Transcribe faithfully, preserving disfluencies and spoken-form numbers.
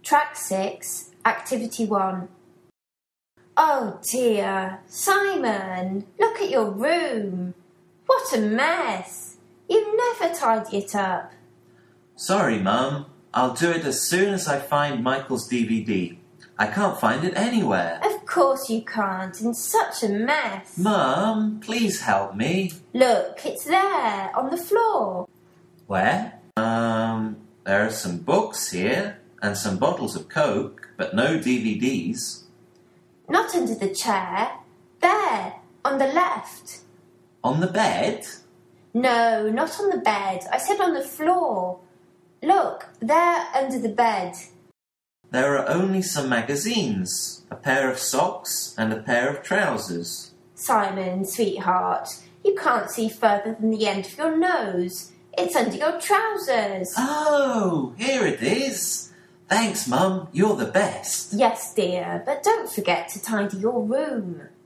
Track six, Activity one. Oh dear, Simon, look at your room. What a mess. You never tidy it up. Sorry, Mum. I'll do it as soon as I find Michael's D V D. I can't find it anywhere. Of course you can't, in such a mess. Mum, please help me. Look, it's there, on the floor. Where? Um, there are some books here, and some bottles of Coke, but no D V Ds. Not under the chair. There, on the left. On the bed? No, not on the bed. I said on the floor. Look, there under the bed. There are only some magazines, a pair of socks and a pair of trousers. Simon, sweetheart, you can't see further than the end of your nose. It's under your trousers. Oh, here it is. Thanks, Mum. You're the best. Yes, dear, but don't forget to tidy your room.